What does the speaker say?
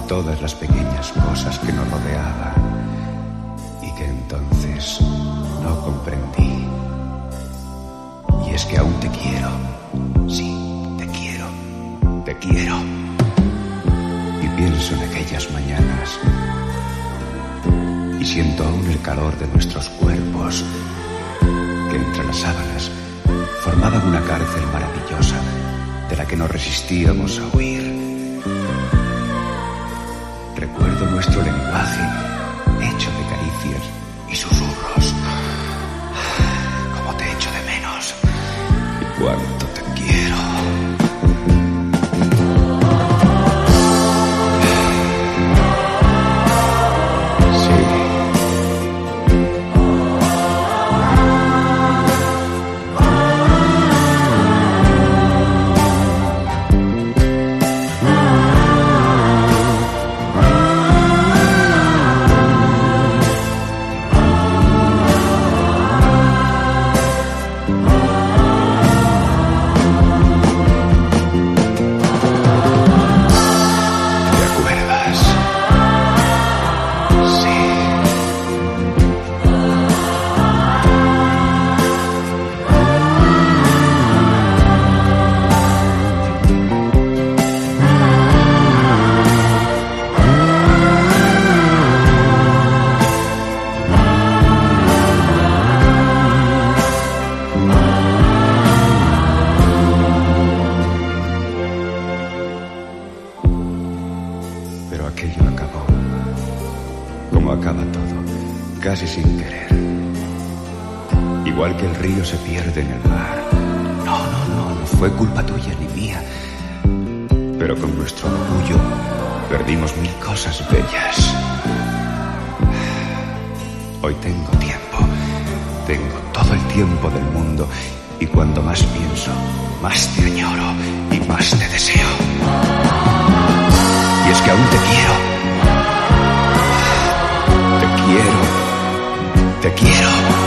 todas las pequeñas cosas que nos rodeaban y que entonces no comprendí. Y es que aún te quiero, sí, te quiero, te quiero. Y pienso en aquellas mañanas y siento aún el calor de nuestros cuerpos que entre las sábanas formaban una cárcel maravillosa de la que no resistíamos a huir. Recuerdo nuestro lenguaje hecho de caricias y susurros. Cómo te echo de menos y cuánto te quiero. Pero aquello acabó, como acaba todo, casi sin querer. Igual que el río se pierde en el mar. No fue culpa tuya ni mía. Pero con nuestro orgullo perdimos mil cosas bellas. Hoy tengo tiempo, tengo todo el tiempo del mundo. Y cuando más pienso, más te añoro y más te deseo. Y es que aún te quiero. Te quiero. Te quiero.